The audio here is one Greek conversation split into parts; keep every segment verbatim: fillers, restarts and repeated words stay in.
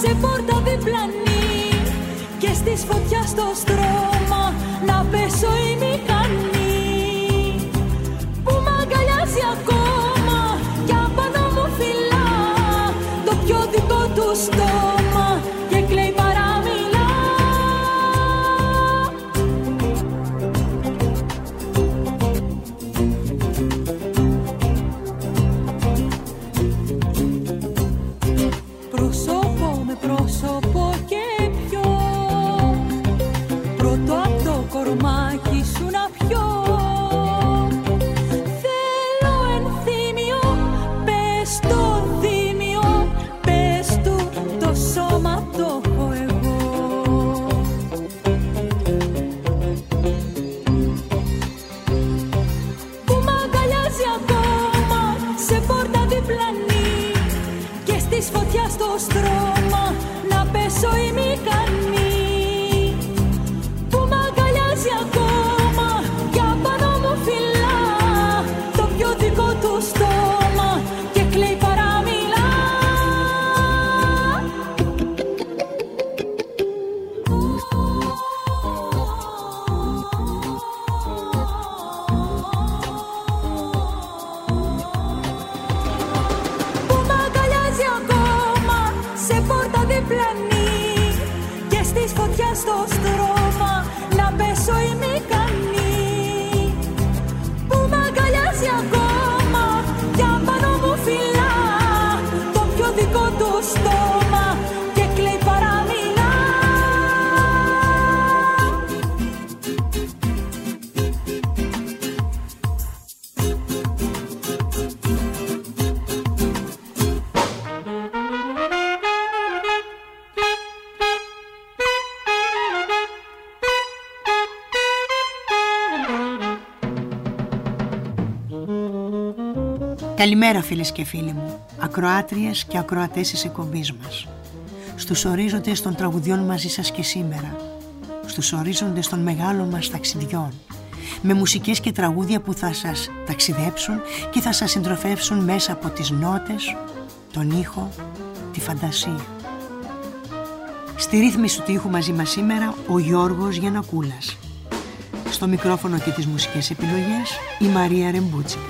σε πόρτα διπλανή και στις φωτιά στο στρώμα να πέσω η μηχανή που μ' αγκαλιάζει ακόμα κι απάνω μου φυλά το πιο δικό του στόμα και κλαίει παραμιλά. Πρόσωπο με πρόσωπο και πιο πρώτο απ' το κορμάκι σου να πιω. Θέλω ενθύμιο, πες το δίμιο, πες του το σώμα το έχω εγώ. Που μ' αγκαλιάζει ακόμα σε πόρτα διπλανή και στις φωτιά στο στρώμα να πέσω η μηχανή που μ' αγκαλιάζει ακόμα κι απάνω μου φυλά το πιο δικό του στόμα και κλαίει παραμιλά. Που μ' αγκαλιάζει ακόμα σε πόρτα διπλανή και στις φωτιά στο στρώμα να πέσω η μηχανή που μ' αγκαλιάζει ακόμα κι απάνω μου φυλά το πιο δικό του στόμα και κλαίει παραμιλά. Καλημέρα φίλες και φίλοι μου, ακροάτριες και ακροατές της εκπομπής μας. Στους ορίζοντες των τραγουδιών μαζί σας και σήμερα, στους ορίζοντες των μεγάλων μας ταξιδιών, με μουσικές και τραγούδια που θα σας ταξιδέψουν και θα σας συντροφεύσουν μέσα από τις νότες, τον ήχο, τη φαντασία. Στη ρύθμιση του ήχου μαζί μας σήμερα ο Γιώργος Γιαννακούλας. Στο μικρόφωνο και τις μουσικές επιλογές η Μαρία Ρεμπούτσικα.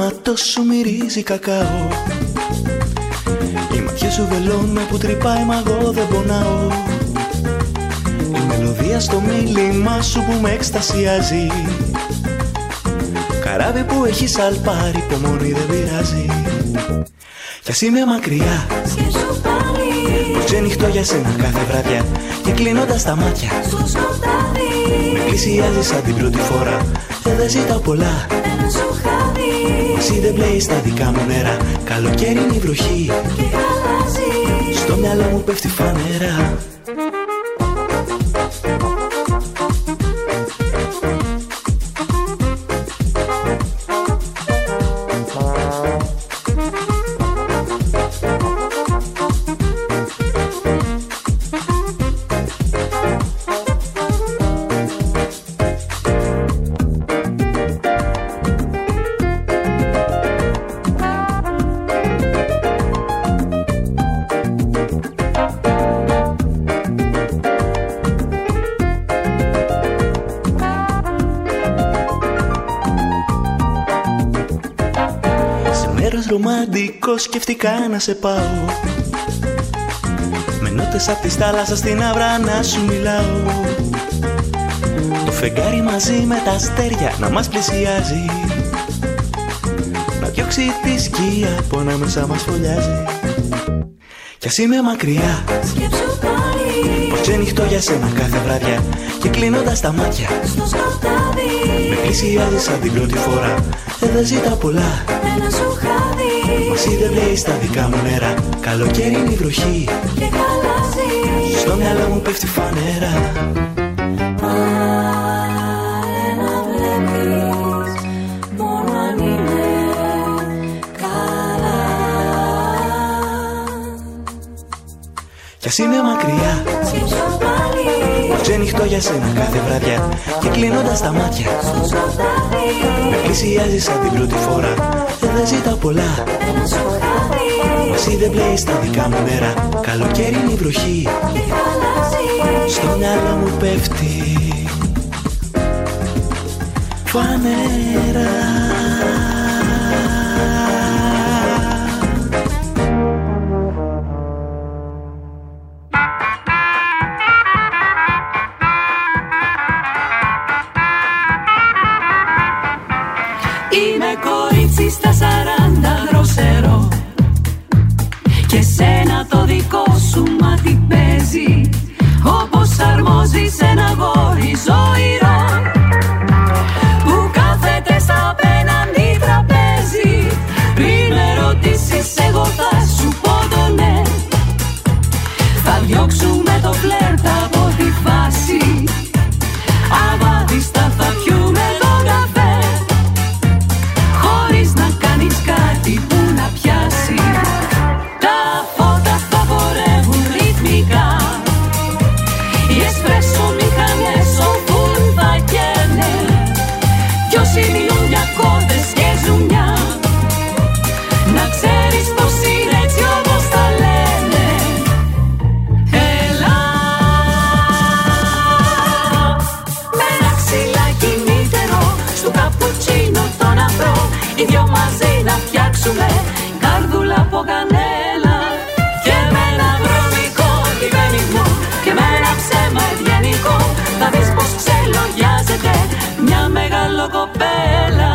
αίματος σου μυρίζει κακάο. Οι ματιές σου βελώνουν που τρυπάει, μα εγώ δεν πονάω. Η μελωδία στο μίλημά σου που με εκστασιάζει. Καράβι που έχει σαλπάρει, υπομονή δεν πειράζει. Κι ας είμαι μακριά, σκέψου πάλι πως ξενυχτώ για σένα κάθε βραδιά. Και κλείνοντας τα μάτια στο σκοτάδι, με πλησιάζεις σαν την πρώτη φορά. Και δεν ζητάω πολλά, ένα σου χάδι. εσύ δεν πλέει στα δικά μου νερά. Καλοκαίρι είναι η βροχή Και χαλάζει στο μυαλό μου πέφτει φανερά. Ρομαντικό σκεφτικά να σε πάω, με νότες απ' της θάλασσας στην άβρα να σου μιλάω. Το φεγγάρι μαζί με τα αστέρια να μας πλησιάζει, να διώξει τη σκία που ανάμεσα μας φωλιάζει. Κι ας είμαι μακριά, σκέψου πάλι πως ξενυχτώ για σένα κάθε βραδιά. Και κλείνοντας τα μάτια στο σκοτάδι, με πλησιάζει σαν την πρώτη φορά. Ε, δεν ζητάω πολλά, ένα σου χάδι. μα εσύ δεν βλέεις στα δικά μου νερά. Καλοκαίρι είναι η βροχή Και χαλάζει στο μυαλό μου πέφτει φανερά. Πάλε να βλέπεις μόνο αν είναι καλά. Κι ας είμαι μακριά, Σκέψου πάλι πως ξενυχτώ για σένα κάθε βραδιά. Και κλείνοντας τα μάτια στο σκοτάδι, με πλησιάζει σαν την πρώτη φορά. Ε, δεν ζητάω πολλά, ένα σου χάδι. μα εσύ δεν πλέει στα δικά μου νερά. Καλοκαίρι είναι η βροχή Και χαλάζει στο μυαλό μου πέφτει φανερά. Είμαι κορίτσι στα σαράντα δροσερό, και σένα το δικό σου μάτι παίζει, όπως αρμόζει σε ένα γόρι ζωηρό που κάθεται στα απέναντι τραπέζι. Πριν ερωτήσεις εγώ θα σου πω το ναι, θα διώξουμε το φλερτ από τη φάση. Αβάδιστα θα πιούμε τον καφέ, χωρίς να κάνεις κάτι που να πιάσει. Τα φώτα θα χορεύουν ρυθμικά, οι εσπρέσο μηχανές όπου θα καίνε, κι όσοι μιλούν για κόρτες και ζουμιά, να ξέρεις πως είναι έτσι όπως τα λένε. Έλα με ένα ξυλάκι μήτερο, στου καπουτσίνο τον αφρό, οι δυο μαζί να φτιάξουμε καρδούλα από κανέλα. Και με ένα βρωμικό κυβερνισμό και με ένα ψέμα ευγενικό, θα δεις πως ξελογιάζεται μια μεγάλο κοπέλα.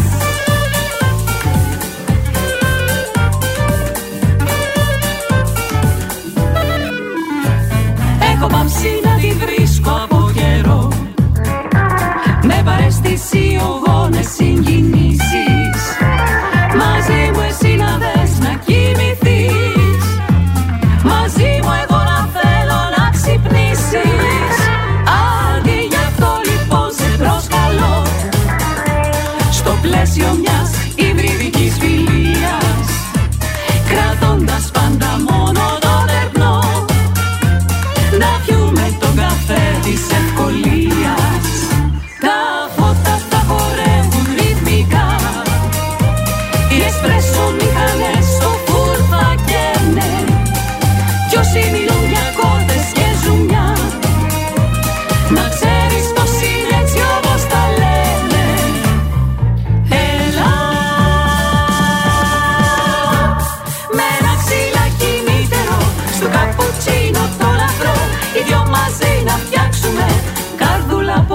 Έχω παύσει να τη βρίσκω από καιρό, με παρεστησιογόνες συγκινήσεις. Μαζί μου εσύ να δες να κοιμηθείς, μαζί μου εγώ να θέλω να ξυπνήσεις. Αντί γι' αυτό λοιπόν σε προσκαλώ, στο πλαίσιο μιας υβριδικής φιλίας, κρατώντας πάντα μόνο τον ερπνό, να πιούμε τον καφέ της ευκολίας. Τα φώτα θα χορεύουν ρυθμικά, οι εσπρέσο μηχανές στο φουρ θα καίνε, κι όσοι μιλούν για κόρτες και ζουμιά, να ξέρεις πως είναι έτσι όπως τα λένε. Έλα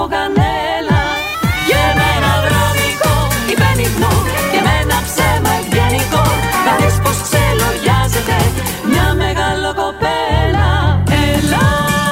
από κανένα. Και με ένα βρώμικο υπενιγμό και με ένα ψέμα ευγενικό θα δεις πως ξελογιάζεται μια μεγάλο κοπέλα. Έλα.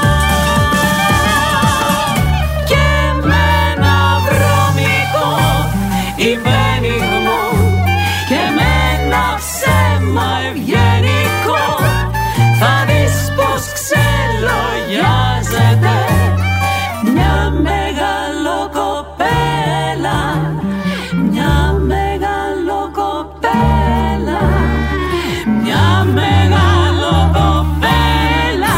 Και με ένα βρώμικο υπενιγμό και με ένα ψέμα ευγενικό θα δεις πως ξελογιάζεται μια μεγάλο κοπέλα, μια μεγάλο κοπέλα, μια μεγάλο κοπέλα.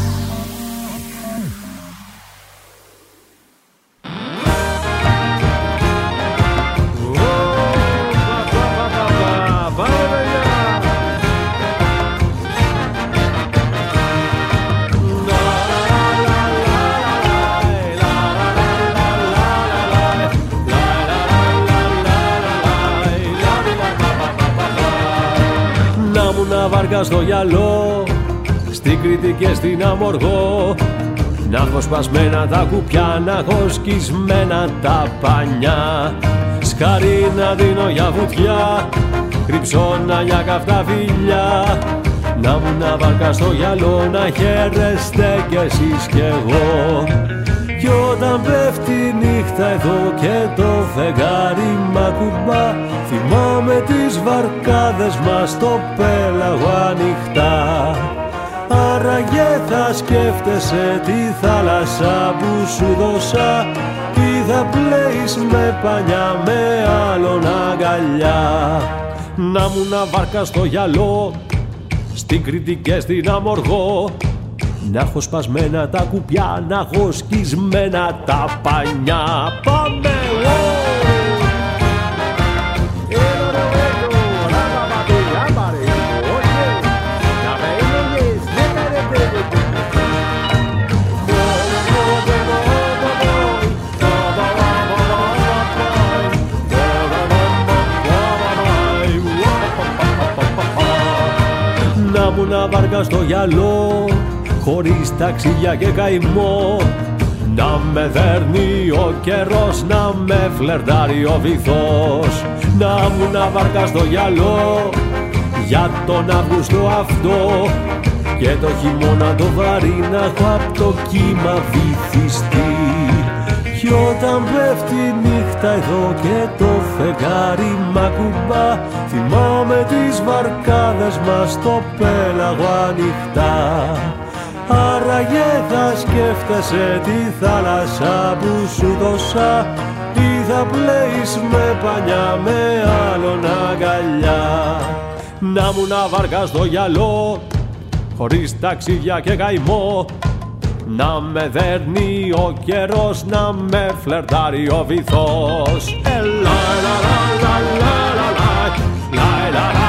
Να βάρκα στο γυαλό, στην Κρήτη και στην Αμοργό, να έχω σπασμένα τα κουπιά, να έχω σκισμένα τα πανιά. Σκάρι να δίνω για βουτιά, κρυψώνα για καυτά φιλιά. Να μου να βάρκα στο γυαλό, να χαίρεστε κι εσείς κι εγώ. Κι όταν πέφτει η νύχτα εδώ και το φεγγάρι μ' ακουμπά, θυμάμαι τις βαρκάδες μας στο πέλαγο ανοιχτά. Άραγε θα σκέφτεσαι τη θάλασσα που σου δώσα, ή θα πλέεις με πανιά με άλλον αγκαλιά. Να μου να βάρκα στο γυαλό, στην Κρήτη και στην Αμοργό, να έχω σπασμένα τα κουπιά, να έχω σκισμένα τα πανιά. Πάμε! Να μου να βάρκα στο γυαλό, χωρίς ταξίδια και καημό, να με δέρνει ο καιρός, να με φλερτάρει ο βυθός. Να μου να βάρκα στο γυαλό, για τον Αύγουστο αυτό, και το χειμώνα το βαρύ να έχω απ' το κύμα βυθιστεί. Κι όταν πέφτει η νύχτα εδώ και το φεγγάρι μ' ακουμπά, θυμάμαι τις βαρκάδες μας στο πέλαγο ανοιχτά. Άραγε θα σκέφτεσαι τη θάλασσα που σου δώσα, ή θα πλέεις με πανιά με άλλον αγκαλιά. Να μου να βάρκα στο γυαλό, χωρίς ταξίδια και καημό, να με δέρνει ο καιρός, να με φλερτάρει ο βυθός. Έλα, λα, λα, λα, λα, λα, λα, λα, λα,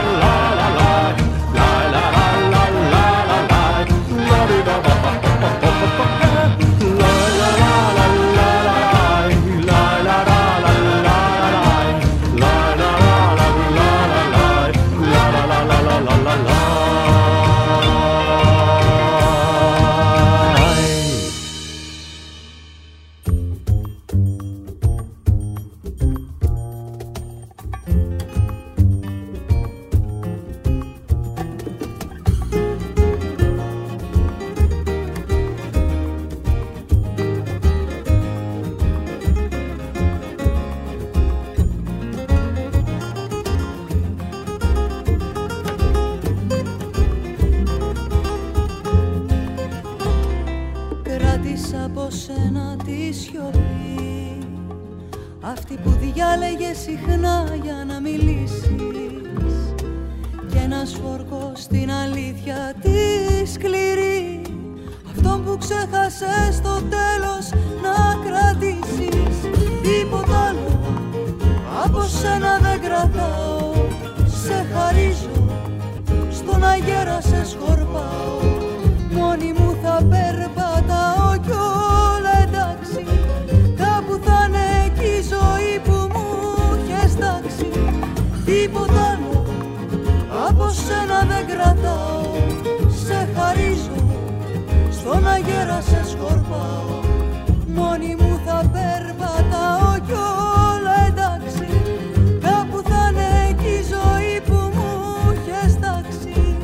αυτή που διάλεγε συχνά για να μιλήσεις, και ένας όρκος στην αλήθεια τη σκληρή, αυτόν που ξέχασες στο τέλος να κρατήσεις. Τίποτα άλλο από σένα δεν κρατάω, σε χαρίζω, στον αγέρα σε σκορπάω, μόνη μου θα περπατάω κι όλα εντάξει, κάπου θα είναι εκεί η ζωή που μου είχες τάξει. Τίποτα άλλο από σένα δεν κρατάω, σε χαρίζω, στον αγέρα σε σκορπάω, μόνη μου θα περπατάω κι όλα εντάξει. Κάπου θα είναι εκεί η ζωή που μου είχες τάξει.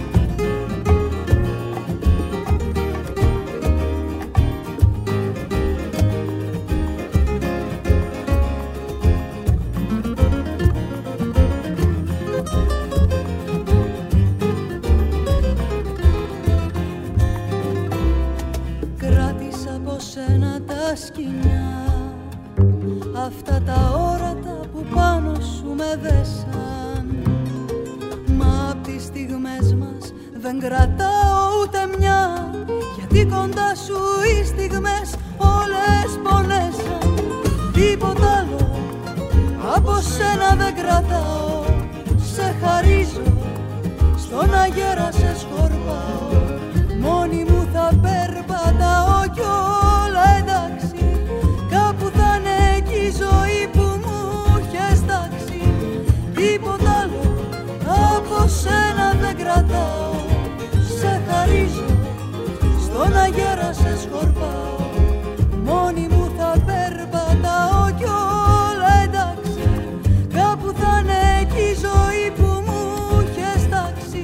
Κράτησα από σένα τα σκοινιά, αυτά τα όρατα που πάνω σου με δέσαν. Μα απ' τις στιγμές μας δεν κρατάω ούτε μια, γιατί κοντά σου οι στιγμές όλες πονέσαν. Τίποτα άλλο από σένα δεν κρατάω, σε χαρίζω, στον αγέρα σε σκορπάω. Μόνη μου θα περπατάω κι όλα εντάξει. Κάπου θα είναι εκεί η ζωή που μου είχες τάξει. Τίποτα άλλο από σένα δεν κρατάω, σε χαρίζω, στον αγέρα σε σκορπάω. Μόνη μου θα περπατάω κι όλα εντάξει. Κάπου θα είναι εκεί η ζωή που μου είχες τάξει.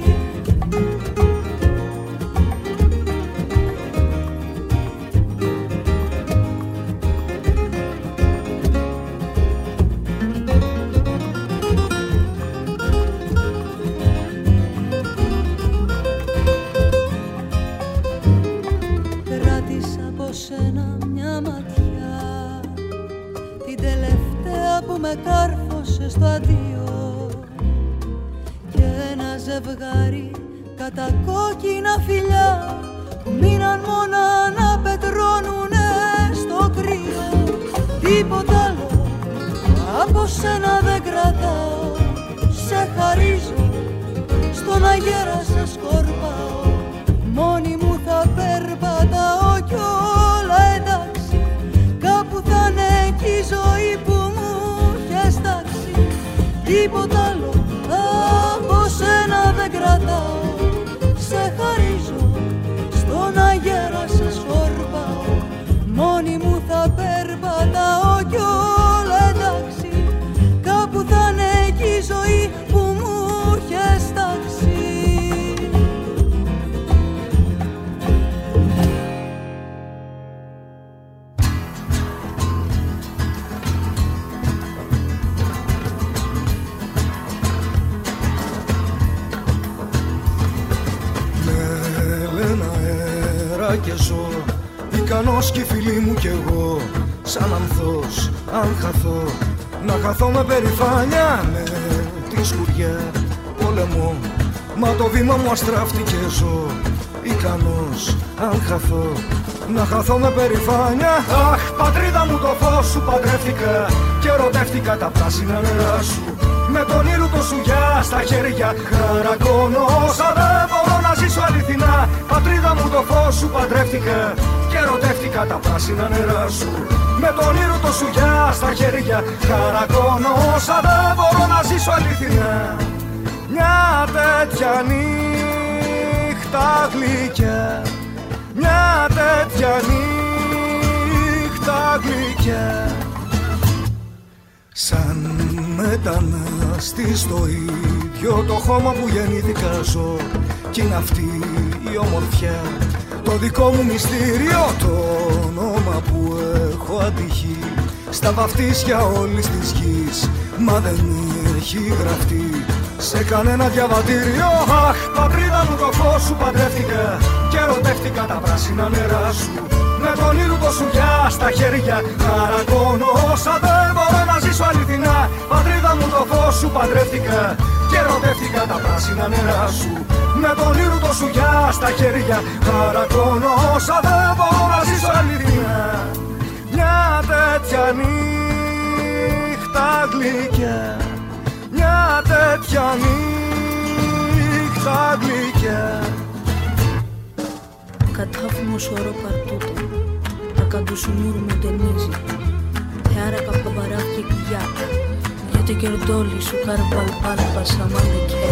Σένα μια ματιά, την τελευταία που με κάρφωσε στο αντίο, και ένα ζευγάρι κατακόκκινα φιλιά που μείναν μόνα να πετρώνουνε στο κρύο. Τίποτα άλλο από σένα δεν κρατάω, σε χαρίζω, στον αγέρα σε σκορπάω. Μόνη μου θα περπατάω κι όλα εντάξει. Κάπου θα είναι εκεί η ζωή που μου είχες τάξει. Τίποτα άλλο από σένα δεν κρατάω, σε χαρίζω, στον αγέρα σε σκορπάω. Μόνη μου θα περπατάω κι όλα εντάξει. Κάπου θα είναι εκεί η ζωή που μου είχες τάξει. Και ζω ικανός κι οι φίλοι μου κι εγώ, σαν ανθός αν χαθώ, να χαθώ με περηφάνεια με τη σκουριά πολεμώ. Μα το βήμα μου αστράφτηκε ζω, ικανός αν χαθώ, να χαθώ με περηφάνεια. Αχ, πατρίδα μου, το φως σου παντρεύτηκα και ερωτεύτηκα τα πράσινα νερά σου. Με τον ήρου σου γεια στα χέρια χαρακώνω, όσα δεν μπορώ να ζήσω αληθινά. Πατρίδα μου, το φως σου παντρεύτηκα και ερωτεύτηκα τα πράσινα νερά σου. Με τον ήρου σου γεια στα χέρια χαρακώνω, όσα δεν μπορώ να ζήσω αληθινά. Μια τέτοια νύχτα γλυκιά, μια τέτοια νύχτα γλυκιά, σαν μετανάστη στο ίδιο το χώμα που γεννήθηκα ζω. Κι είναι αυτή η ομορφιά, το δικό μου μυστήριο, το όνομα που έχω αντυχεί στα βαφτίσια όλης της γης. Μα δεν έχει γραφτεί σε κανένα διαβατήριο. Αχ, πατρίδα μου, το φως σου παντρεύτηκα και ερωτεύτηκα τα πράσινα νερά σου. Με τον ήρου σου γεια στα χέρια χαρακώνω, όσα δεν μπορώ να ζήσω αληθινά. Πατρίδα μου, το φως σου παντρεύτηκα και ερωτεύτηκα τα πράσινα νερά σου. Με τον ήρου σου γεια στα χέρια χαρακώνω, όσα δεν μπορώ να ζήσω αληθινά. Μια τέτοια νύχτα γλυκιά, μια τέτοια νύχτα γλυκιά. Κατάφημο σωρό παρτούτο, ακαντουσουνούρ μου ταινίζει. Θεάρα καπαβαράκι κουγιά, γιατί κερδόλι σου καρβάλ πάρπα σαμάνε και.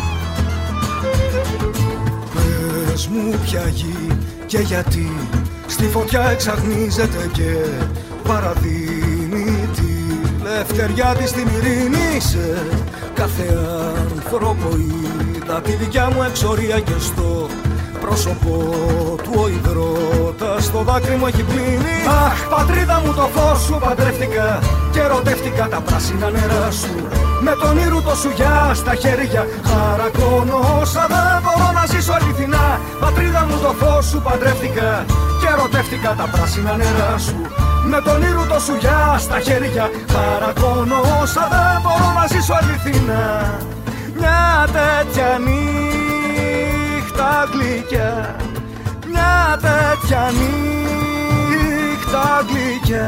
Πες μου ποια γη και γιατί στη φωτιά εξαγνίζεται και παραδίνει τη λευτεριά της στην ειρήνη. Σε κάθε άνθρωπο είδα τη δικιά μου εξορία και στο πρόσωπο του ο υδρότας το δάκρυ μου έχει πλύνει. Αχ, πατρίδα μου, το φως σου παντρεύτηκα και ερωτεύτηκα τα πράσινα νερά σου. Με τον ήρου σου γεια στα χέρια χαρακώνω όσα δεν μπορώ να ζήσω αληθινά. Πατρίδα μου, το φως σου παντρεύτηκα και ερωτεύτηκα τα πράσινα νερά σου. Με τον ήρου σου γεια στα χέρια χαρακώνω όσα δεν μπορώ να ζήσω αληθινά. Μια τέτοια νύχτα γλυκιά, μια τέτοια νύχτα γλυκιά.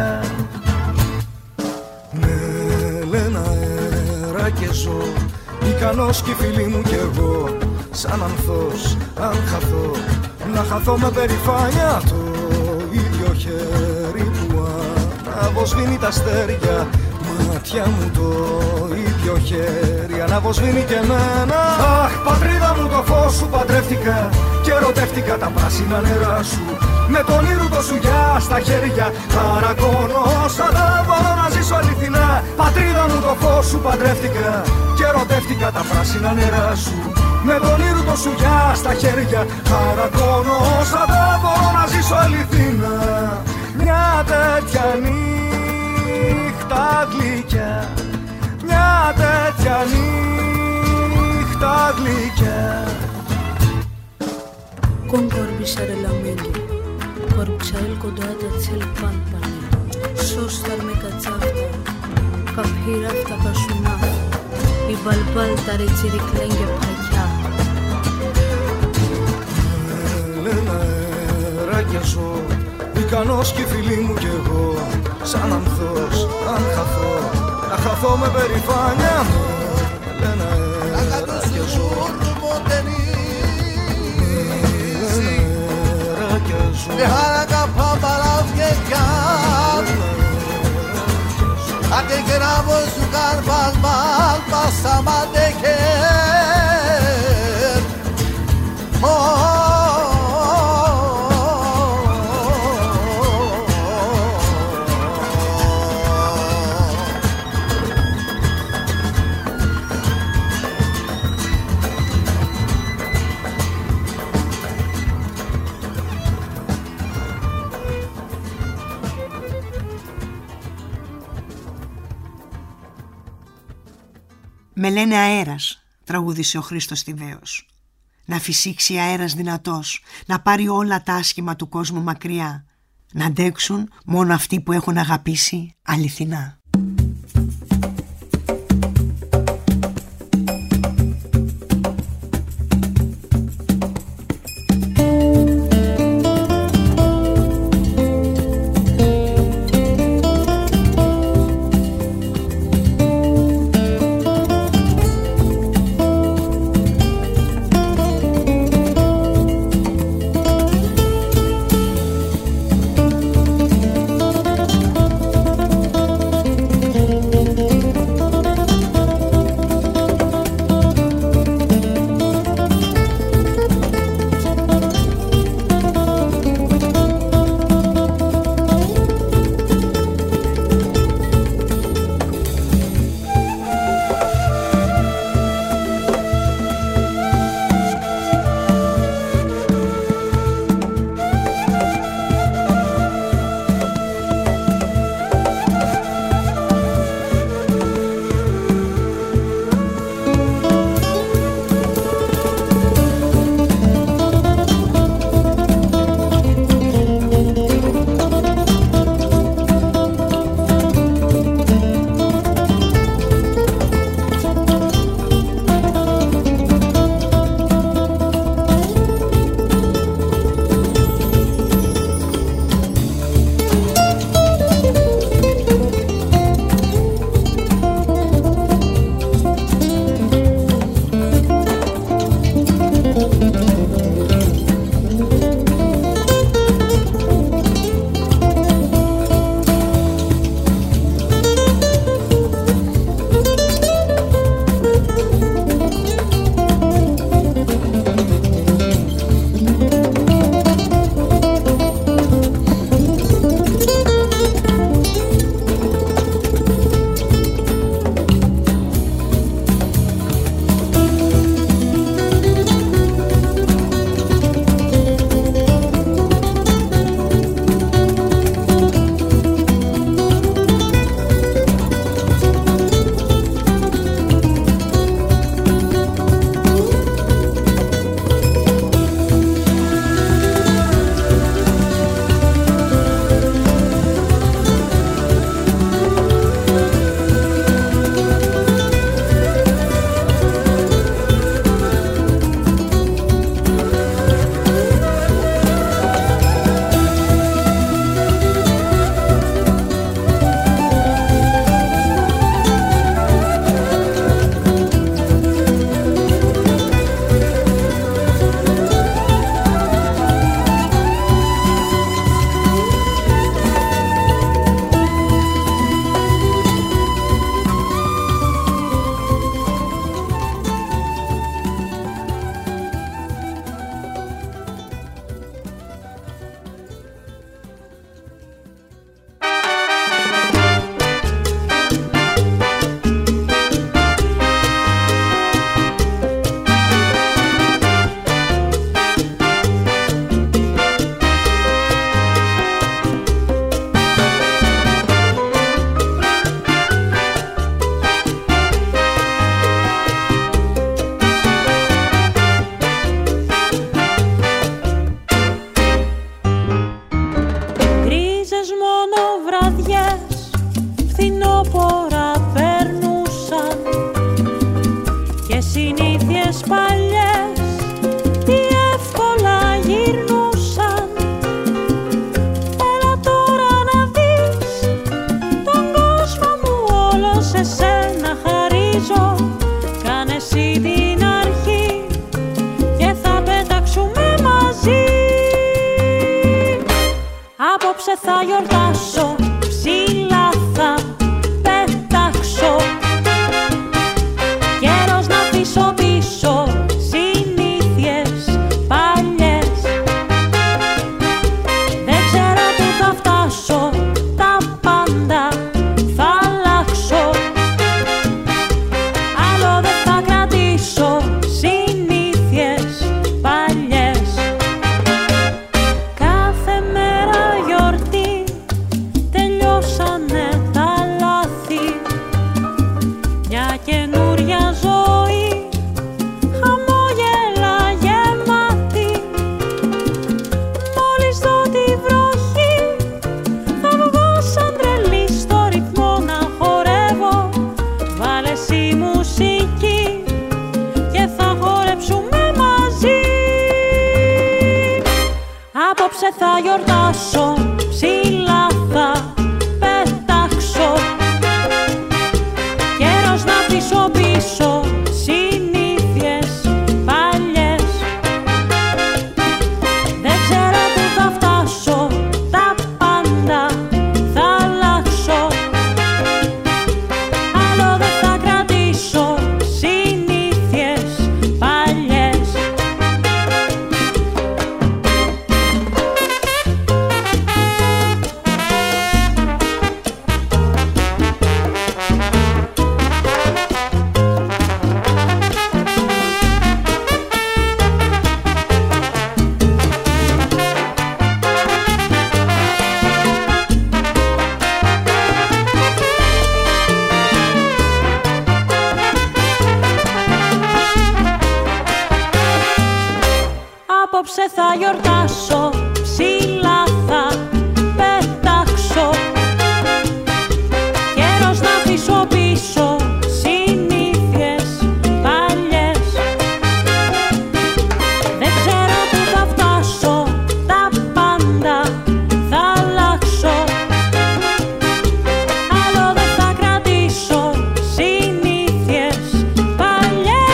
Με λένε αέρα και ζω, ικανός κι οι φίλοι μου κι εγώ. Σαν ανθός, αν χαθώ, να χαθώ με περηφάνεια. Το ίδιο χέρι που αναβοσβήνει τα αστέρια, μάτια μου το ίδιο χέρι αναβοσβήνει και εμένα. Αχ, πατρίδα μου, το φως σου παντρεύτηκα και ερωτεύτηκα τα πράσινα νερά σου. Με τον ήρου σου γεια στα χέρια χαρακώνω όσα δεν μπορώ να ζήσω αληθινά. Πατρίδα μου, το φως σου παντρεύτηκα και ερωτεύτηκα τα πράσινα νερά σου. Με τον ήρου σου γεια στα χέρια χαρακώνω όσα δεν μπορώ να ζήσω αληθινά. Μια τέτοια νύχτα γλυκιά, μια τέτοια νύχτα γλυκιά. Con corbisare la mente, corbisare il codato c'è il palpane, sostarme cazzafta, capirafta casuna, i balbal tare ciriclenge paglia. Λένα αέρα και ζω, ικανός κι οι φίλοι μου κι εγώ. Σαν ανθός, αν χαθώ, να χαθώ με περηφάνεια. Λένα αέρα και ζω, Dejará para llegar a que queramos jugar mal mal pasa más de que «Με λένε αέρας», τραγούδισε ο Χρήστος Τιβαίος. «Να φυσήξει αέρας δυνατός, να πάρει όλα τα άσχημα του κόσμου μακριά, να αντέξουν μόνο αυτοί που έχουν αγαπήσει αληθινά». και συνήθειες παλιές τι εύκολα γυρνούσαν. Έλα τώρα να δεις τον κόσμο μου όλο σε σένα χαρίζω. Κάνε εσύ την αρχή και θα πετάξουμε μαζί. Απόψε θα γιορτάσω, ψηλά θα πετάξω. Καιρός να αφήσω πίσω συνήθειες παλιές. Δεν ξέρω που θα φτάσω, τα πάντα θα αλλάξω. Άλλο δεν θα κρατήσω συνήθειες παλιές. Κάθε μέρα γιορτή, τελειώσανε τα λάθη. Μια καινούρια ζωή, χαμόγελα γεμάτη. Μόλις δω τη βροχή, θα βγω σαν τρελή στο ρυθμό να χορεύω. Βάλε εσύ μουσική και θα χορέψουμε μαζί. Απόψε θα γιορτάσω, ψηλά θα πετάξω. Καιρός να αφήσω πίσω συνήθειες παλιές. Δεν ξέρω που θα φτάσω, τα πάντα θα αλλάξω. Άλλο δεν θα κρατήσω συνήθειες παλιές. Απόψε θα γιορτάσω, ψηλά θα πετάξω. Καιρός να αφήσω πίσω συνήθειες παλιές. Δεν ξέρω που θα φτάσω, τα πάντα θα αλλάξω. Άλλο δεν θα κρατήσω συνήθειες παλιές.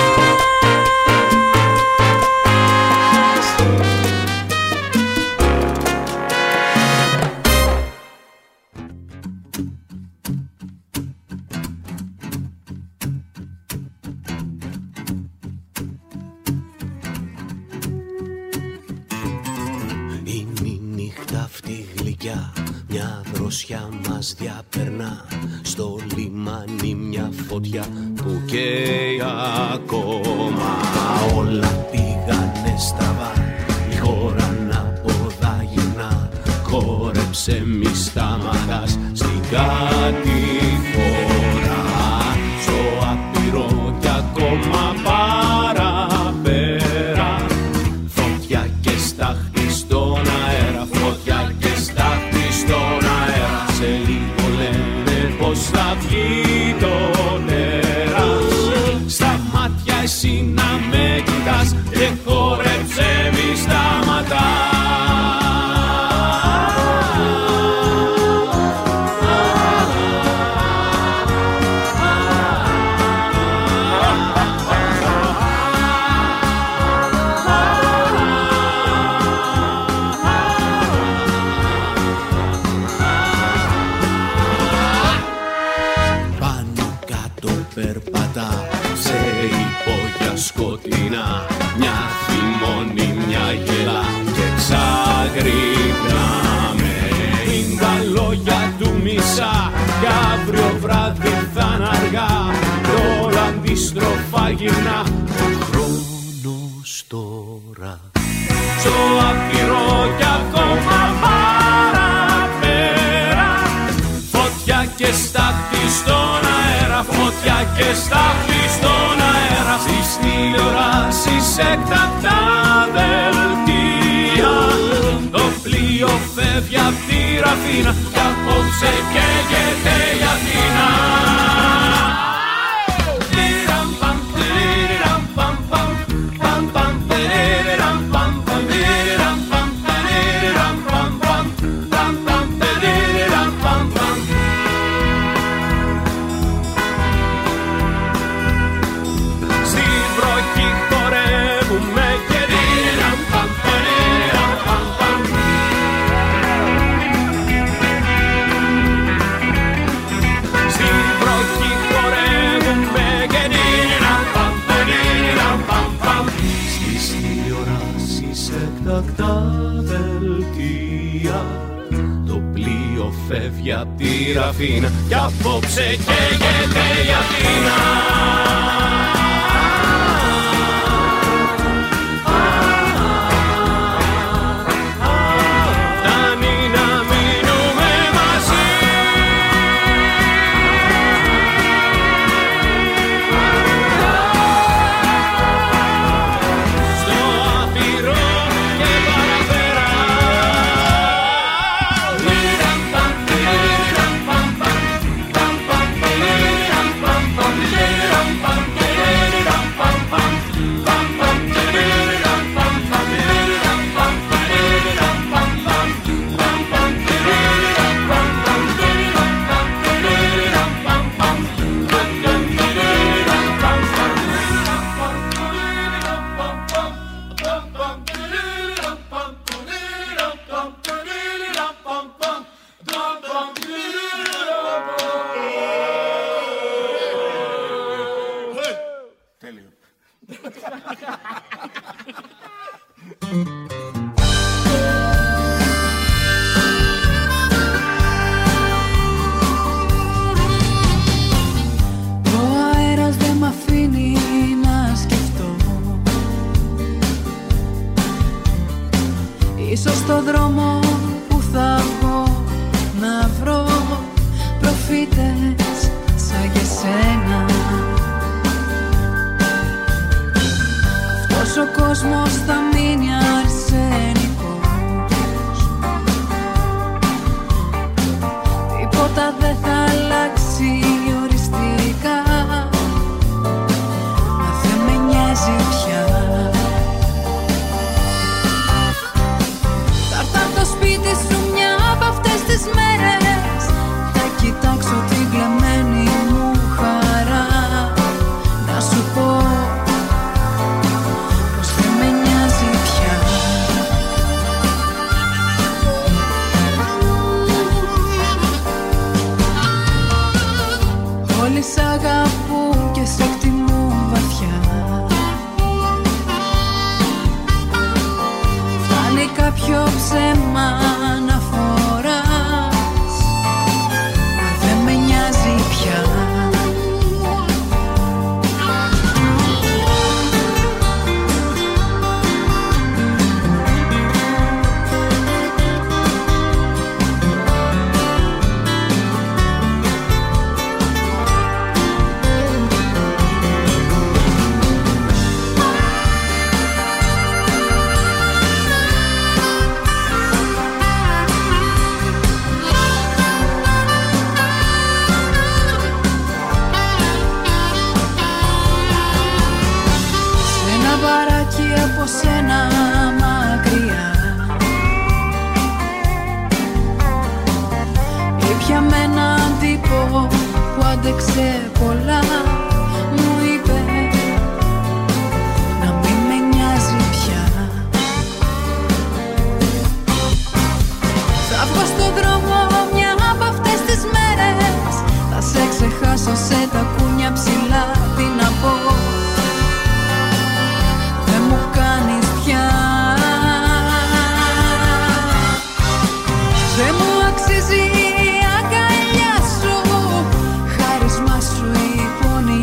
Είναι η νύχτα αυτή γλυκιά, μια δροσιά μας διαπερνά. Στο λιμάνι μια φωτιά που καίει ακόμα. Όλα πήγανε στραβά, η χώρα να ποδά γυρνά. Χόρεψε μη σταματάς στην κατηφόρα. Στο άπειρο κι ακόμα παραπέρα. Φωτιά και στάχτη στον αέρα, φωτιά και στάχτη στον αέρα. Σε λίγο λένε πως θα βγει το τέρας. Στα μάτια εσύ να με κοιτάς και χόρεψε μη σταματάς. Σκοτεινά, μια θυμώνει, μια γελά και ξαγρυπνάμε. Είναι τα λόγια του μισά κι αύριο βράδυ θα είναι αργά. Κι όλα αντίστροφα γυρνά. Ο χρόνος τώρα στο άπειρο κι ακόμα παραπέρα. Φωτιά και στάχτη στον αέρα, φωτιά και στάχτη στον αέρα. Στις τηλεοράσεις έκτακτα δελτία. Το πλοίο φεύγει απ' τη Ραφίνα κι απόψε καίγεται η Αθήνα. τακτά δελτία. Το πλοίο φεύγει απ' τη Ραφίνα κι απόψε καίγεται η Αθήνα. Ίσως στο δρόμο που θα βγω να βρω προφήτες σαν και σένα. Αυτός ο κόσμος θα μείνει αρσενικός, τίποτα δεν θα αλλάξει οριστικά, μα δεν με νοιάζει πια. Σπίτι σου μια από αυτές τις μέρες, θα κοιτάξω την κλεμμένη μου χαρά, να σου πω πως δεν με νοιάζει πια. Όλοι σ' αγαπούν και σε εκτιμούν βαθιά, φτάνει κάποιο ψέμα να φοράς, μα δεν με νοιάζει πια. Από σένα μακριά ήπια με έναν τύπο που άντεξε πολλά, μου είπε να μην με νοιάζει πια. Θα βγω στον δρόμο μια από αυτές τις μέρες, θα σε ξεχάσω σε τα κούνια ψηλά, τι να πω, δεν μου κάνεις πια. Δεν μου αξίζει η αγκαλιά σου, χάρισμά σου η πόνη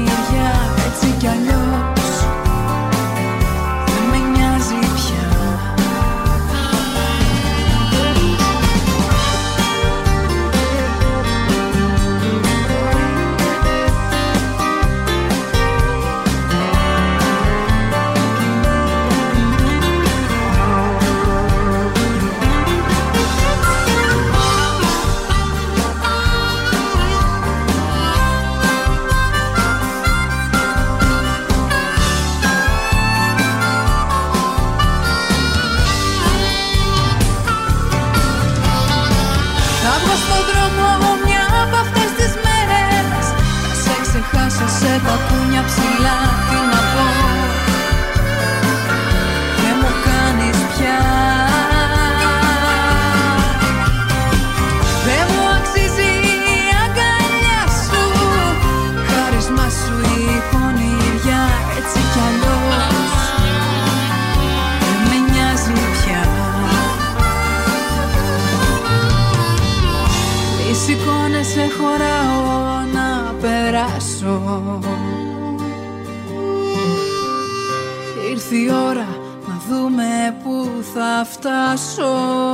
έρθει η ώρα να δούμε που θα φτάσω.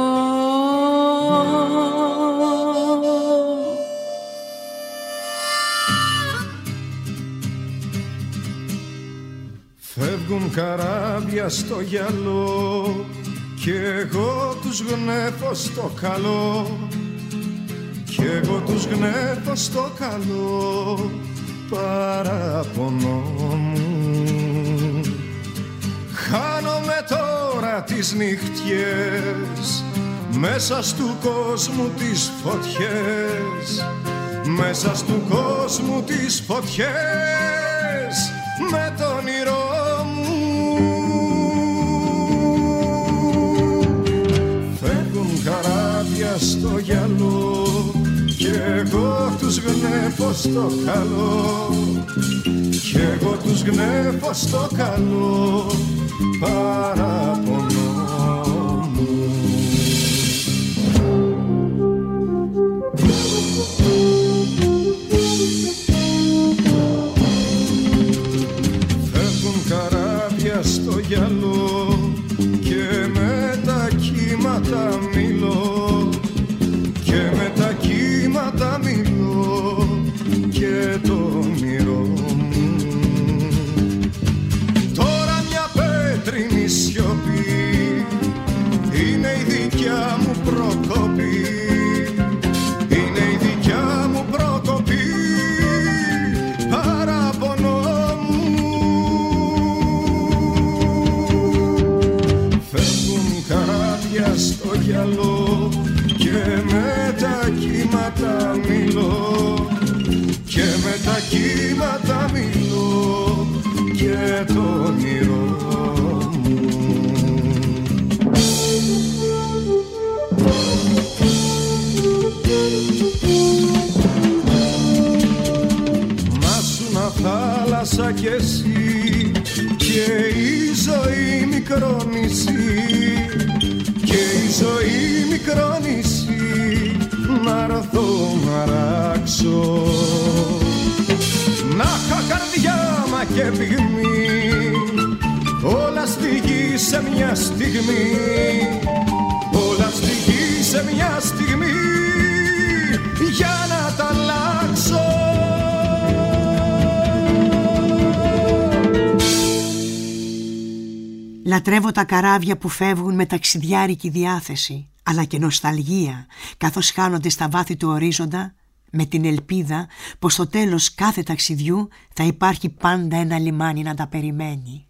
Φεύγουν καράβια στο γυαλό κι εγώ τους γνέφω στο καλό, κι εγώ τους γνέφω στο καλό, παραπονό μου. Χάνομαι τώρα τις νυχτιές μέσα στου κόσμου τις φωτιές, μέσα στου κόσμου τις φωτιές, με το όνειρό μου. Φεύγουν καράβια στο γυαλό κι εγώ τους γνέφω στο καλό, κι εγώ τους γνέφω στο καλό, παραπονό μου. Φεύγουν καράβια στο γυαλό και με τα κύματα μιλώ, και με τα κύματα μιλώ και το όνειρό μου. Τώρα μια πέτρινη σιωπή είναι η δικιά μου προκοπή, είναι η δικιά μου προκοπή, παραπονό μου. Φεύγουν καράβια στο γυαλό και με τα κύματα μιλώ, και με τα κύματα μιλώ και το όνειρό μου. Μάσουνα θάλασσα κι εσύ και η ζωή μικρό νησί, και η ζωή μικρό νησί, να έρθω να ράξω. Να είχα καρδιά μα και πυγμή, όλα στη γη σε μια στιγμή, όλα στη γη σε μια στιγμή, για να τα αλλάξω. Λατρεύω τα καράβια που φεύγουν με ταξιδιάρικη διάθεση, αλλά και νοσταλγία, καθώς χάνονται στα βάθη του ορίζοντα, με την ελπίδα πως στο τέλος κάθε ταξιδιού θα υπάρχει πάντα ένα λιμάνι να τα περιμένει.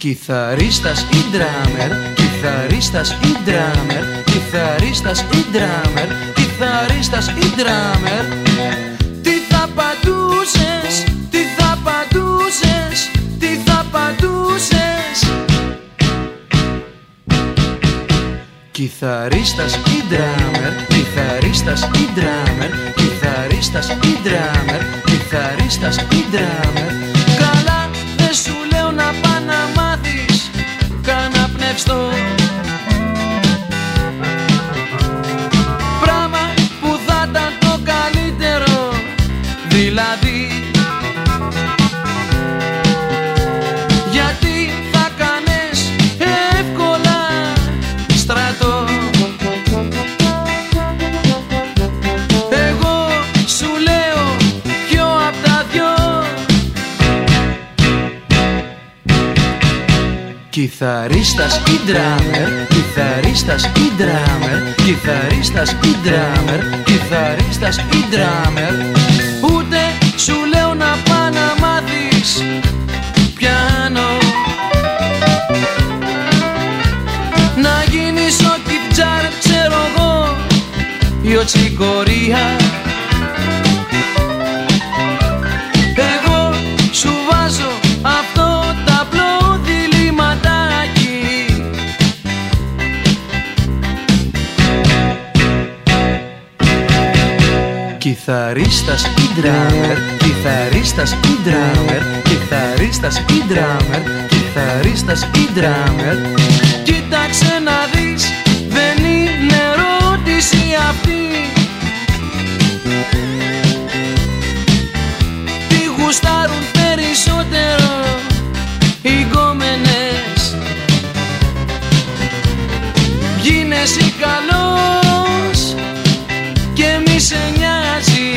Κιθαρίστας ή ντράμερ, κιθαρίστας ή ντράμερ, κιθαρίστας ή ντράμερ, κιθαρίστας ή ντράμερ. Τι θα πατούσες, τι θα πατούσες, τι θα πατούσες. Κιθαρίστας ή ντράμερ, κιθαρίστας ή ντράμερ, κιθαρίστας ή ντράμερ, κιθαρίστας ή ντράμερ. Καλά δεν σου λέω να πά' να μάθεις κανένα πνευστό πράγμα που θα ήταν το καλύτερο, δηλαδή γιατί θα κάνεις εύκολα στρατό. Εγώ σου λέω ποιο απ' τα δυο. Κιθαρίστας ή ντράμερ, κιθαρίστας ή ντράμερ, κιθαρίστας ή ντράμερ, κιθαρίστας ή ντράμερ. Ούτε σου λέω να πά' να μάθεις πιάνο, να γίνεις ο κιφτζάρ, ξέρω εγώ, ή ο τσικορία. Εγώ σου βάζω αυτό το απλό διλημματάκι. Κιθαρίστας ή ντράμερ, κιθαρίστας ή ντράμερ, κιθαρίστας ή ντράμερ, κιθαρίστας ή ντράμερ. Κοίταξε να δεις, δεν είναι ερώτηση αυτή. Τι γουστάρουν περισσότερο οι γκόμενες. Γίνε εσύ καλός και μη σε νοιάζει.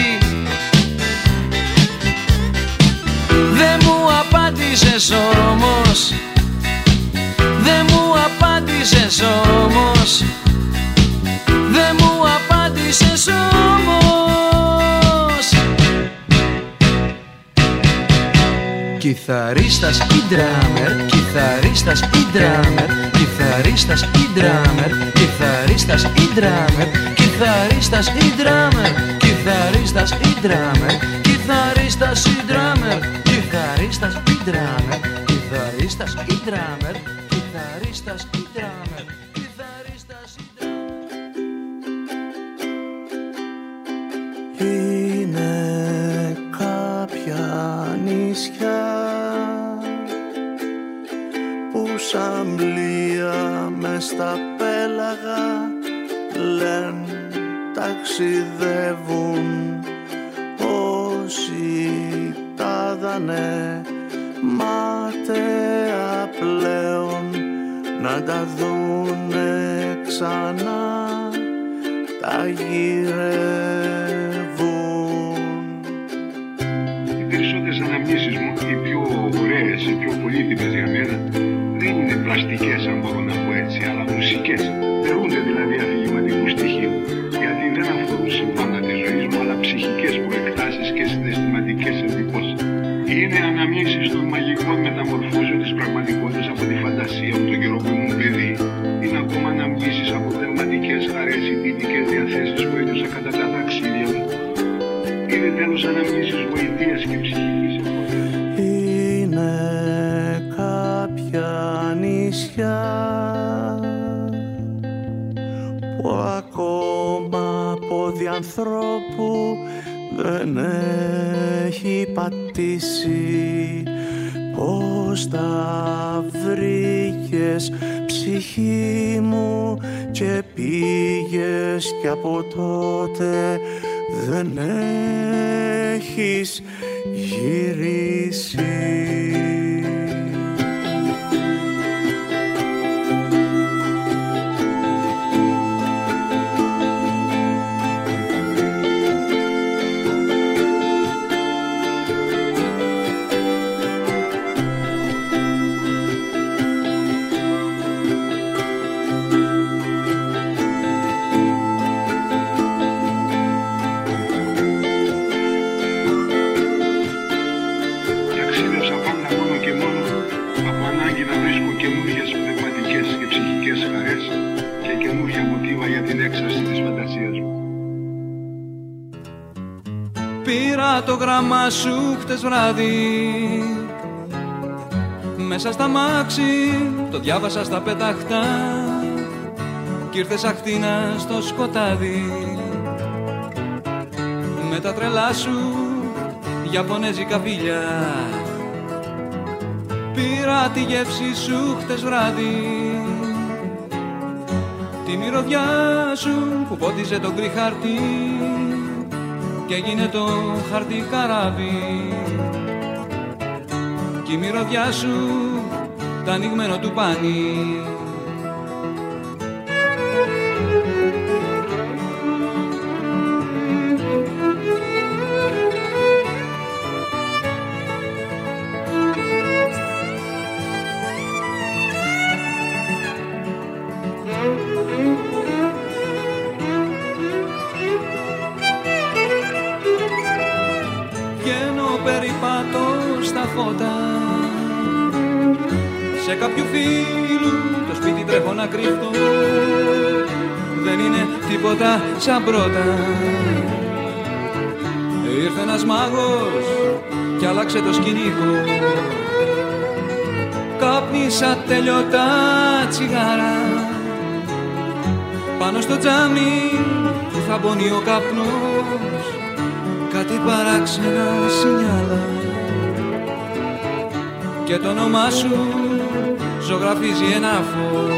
Δε μου απάντησες όμως, δε μου απάντησες όμως, δε μου απάντησες όμως. Κιθαρίστας ή ντράμερ, κιθαρίστας ή ντράμερ, κιθαρίστας ή ντράμερ, κιθαρίστας ή ντράμερ, κιθαρίστας ή ντράμερ, κιθαρίστας ή ντράμερ, κιθαρίστας ή ντράμερ, κιθαρίστας ή ντράμερ, κιθαρίστας ή ντράμερ, κιθαρίστας ή ντράμερ, κιθαρίστας ή ντράμερ. Είναι κάποια νησιά που σαν πλοία μες στα πέλαγα λεν ταξιδεύουν. Όσοι τα δανε μάταια πλέον να τα δούνε ξανά, τα γυρεύουν. Οι περισσότερες αναμνήσεις μου, οι πιο ωραίες, οι πιο πολύτιμες για μένα, δεν είναι πλαστικές, αν μπορώ να πω έτσι, αλλά μουσικές. Δερούνται δηλαδή αφηγηματικού στοιχείου, γιατί δεν αφορούν συμβάντα της ζωής μου, αλλά ψυχικές προεκτάσεις και συναισθηματικές εντυπώσεις. Είναι αναμνήσεις των μαγικών μεταμορφώσεων της πραγματικότητας από τη φαντασία μου τον καιρό που ήμουν παιδί. Είναι ακόμα αναμνήσεις από πνευματικές χαρές ή ποινικές διαθέσεις που ένιωσα κατά τα ταξίδια μου. Είναι τέλος αναμνήσεις βοηθείας και ψυχικής εφορίας. Είναι κάποια νησιά που ακόμα πόδι ανθρώπου δεν έχει πατήσει. Πώς τα βρήκες ψυχή μου και πήγες κι από τότε δεν έχεις γυρίσει. Πήρα το γράμμα σου χτες βράδυ, μέσα στα μάξι το διάβασα στα πεταχτά κι ήρθες αχτίνα στο σκοτάδι. Με τα τρελά σου ιαπωνέζικα φιλιά πήρα τη γεύση σου χτες βράδυ, τη μυρωδιά σου που πότιζε το γκρι χαρτί και έγινε το χαρτί καράβι. Κι η μυρωδιά σου τα ανοιγμένο του πάνι. Σε κάποιου φίλου το σπίτι τρέχω να κρύφτω, δεν είναι τίποτα σαν πρώτα. Ήρθε ένας μάγος κι άλλαξε το σκηνικό. Κάπνισα τέλειωτα τσιγάρα πάνω στο τζάμι που θα μπονεί ο καπνός, κάτι παράξενα σινιάλα και το όνομά σου ζωγραφίζει ένα φως.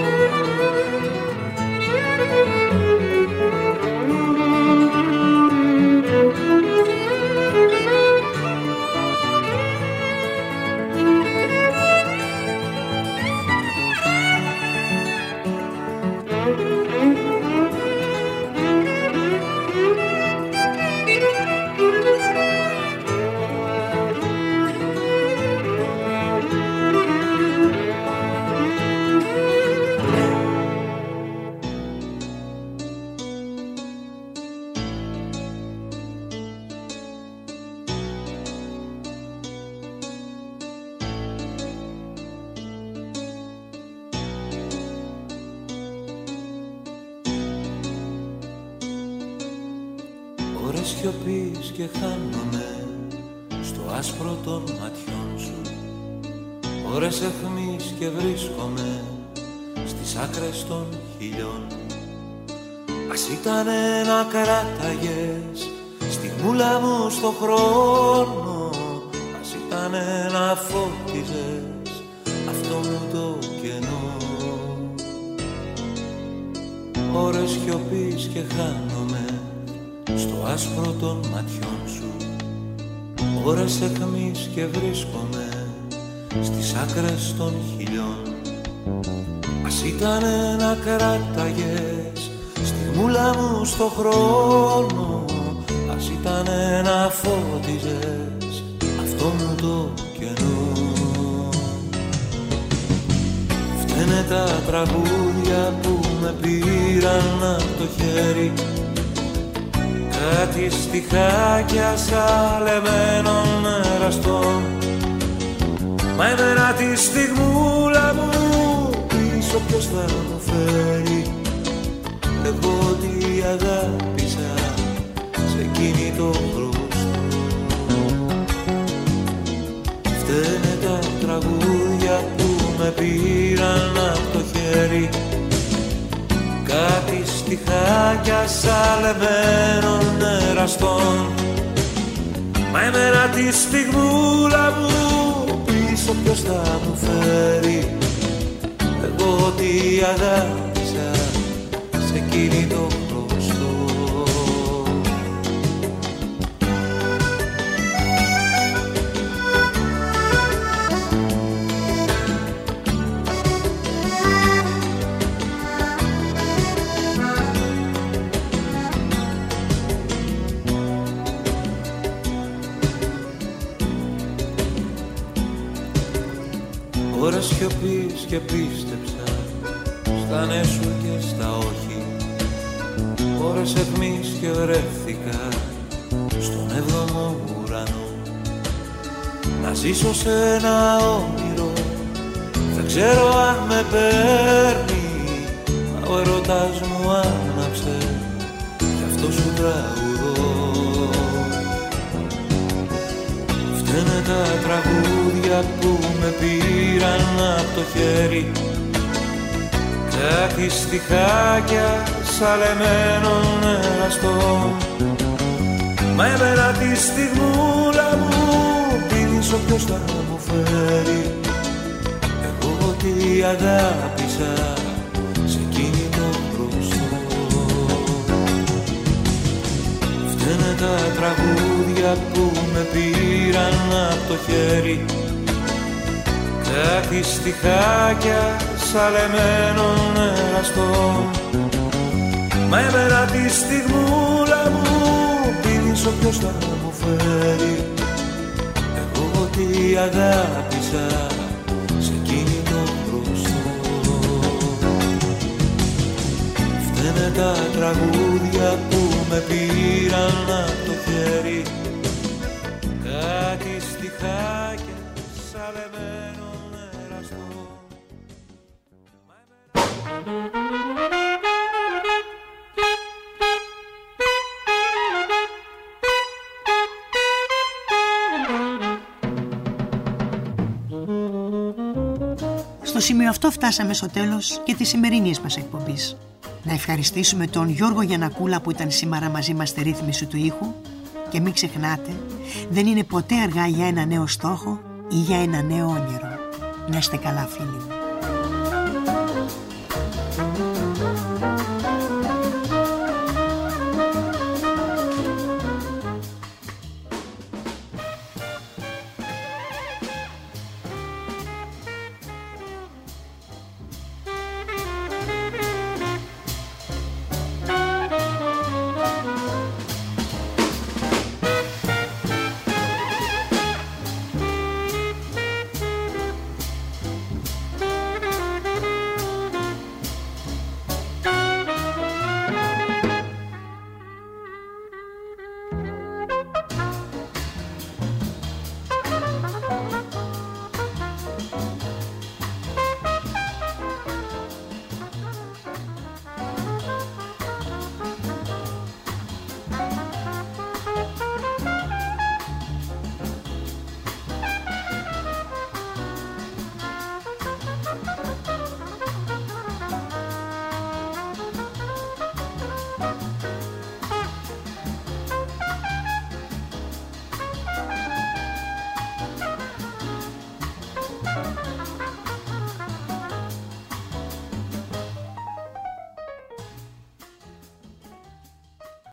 σιωπής και χάνομαι στο άσπρο των ματιών σου. Ώρες αιχμής και βρίσκομαι στις άκρες των χιλιών. Ας ήτανε να κράταγες στη μούλα μου στο χρόνο, ας ήτανε να φώτιζες αυτό μου το κενό. Ώρες σιωπής και χάνομαι στο άσπρο των ματιών σου. Ώρες αιχμής και βρίσκομαι στις άκρες των χιλιών. Ας ήτανε να κράταγες στη μούλα μου στο χρόνο, ας ήτανε να φώτιζες αυτό μου το κενό. Φταίνε τα τραγούδια που με πήραν από το χέρι, κάτι στιχάκια σαλεμένων εραστών. Μα εμένα τη στιγμούλα μου πίσω ποιος θα μου φέρει. Εγώ τι αγάπησα σε εκείνη το χρωστό. Φταίνε τα τραγούδια που με πήραν από το χέρι, κάτι στιχάκια σαλεμένων εραστών. Μα εμένα τη στιγμούλα μου πίσω ποιος θα μου φέρει. Εγώ τι αγάπησα σε εκείνη το χρωστό. Ώρες σιωπής και πίστεψα στα ναι σου και στα όχι. Ώρες αιχμής και βρέθηκα στον έβδομο ουρανό. Να ζήσω σε ένα όνειρο, δεν ξέρω αν με παίρνει, μα ο ερωτάς μου άναψε, γι' αυτό σου τραγουδώ. Φταίνε τα τραγούδια που με πήραν από το χέρι, κάτι στιχάκια σαλεμένων εραστών. Μα εμένα τη στιγμούλα μου πίνεις όποιος θα μου φέρει. Εγώ τι αγάπησα σε εκείνη το μπροστό. Φταίνε τα τραγούδια που με πήραν από το χέρι, κάτι στιχάκια σαλεμένων εραστών. Μα εμένα τη στιγμούλα μου πίνεις όποιος θα μου φέρει. Εγώ τι αγάπησα σε εκείνη το μπροστό. Φταίνε τα τραγούδια που με πήραν από το χέρι, κάτι στιχάκια σαλεμένων εραστών. Στο σημείο αυτό φτάσαμε στο τέλος και της σημερινής μας εκπομπής. Να ευχαριστήσουμε τον Γιώργο Γιαννακούλα που ήταν σήμερα μαζί μας στη ρύθμιση του ήχου και μην ξεχνάτε, δεν είναι ποτέ αργά για ένα νέο στόχο ή για ένα νέο όνειρο. Να είστε καλά φίλοι μου.